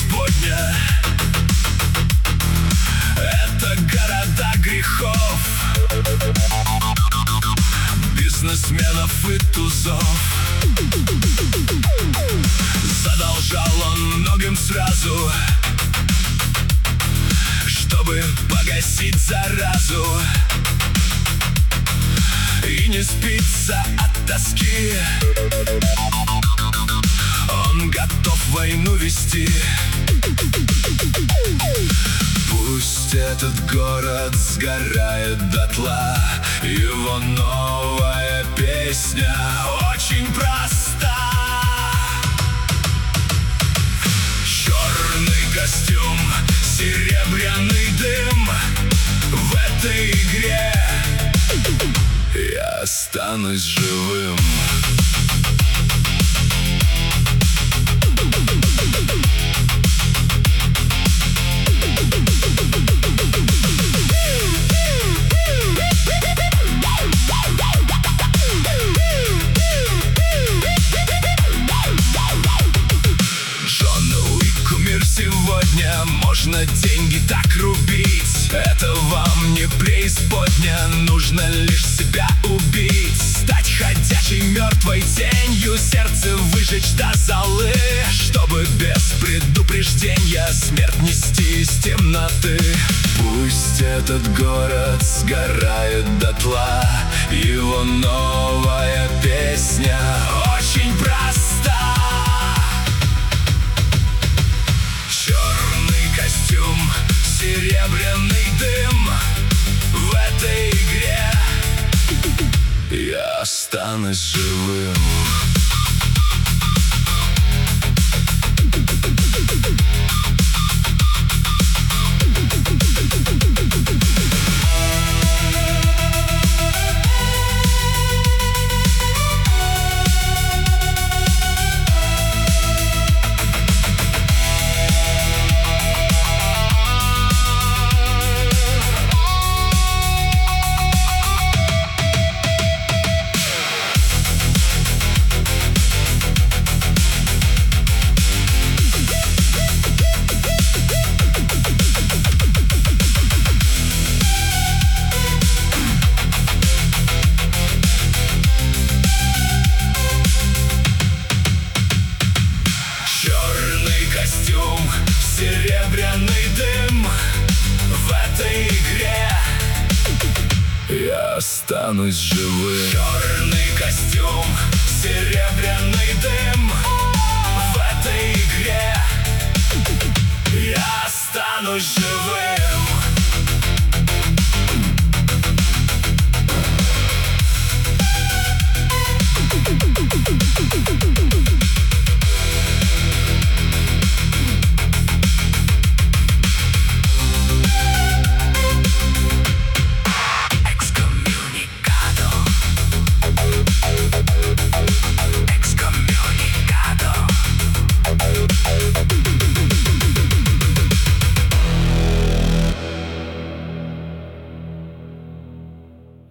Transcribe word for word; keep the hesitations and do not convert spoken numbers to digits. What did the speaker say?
преисподня. Это города грехов, бизнесменов и тузов. Задолжал он многим сразу, чтобы погасить заразу, и не спится от тоски. Он готов войну вести. Пусть этот город сгорает дотла, его новая песня очень проста. Черный костюм, серебряный дым. В этой игре я останусь живым. Сегодня можно деньги так рубить. Это вам не преисподня, нужно лишь себя убить. Стать ходячей мертвой тенью, сердце выжечь до золы, чтобы без предупреждения смерть нести из темноты. Пусть этот город сгорает дотла, его новая песня очень проста. Черный костюм, серебряный дым. В этой игре я останусь живым. Костюм, серебряный дым. В этой игре я останусь живым. Черный костюм, серебряный дым. В этой игре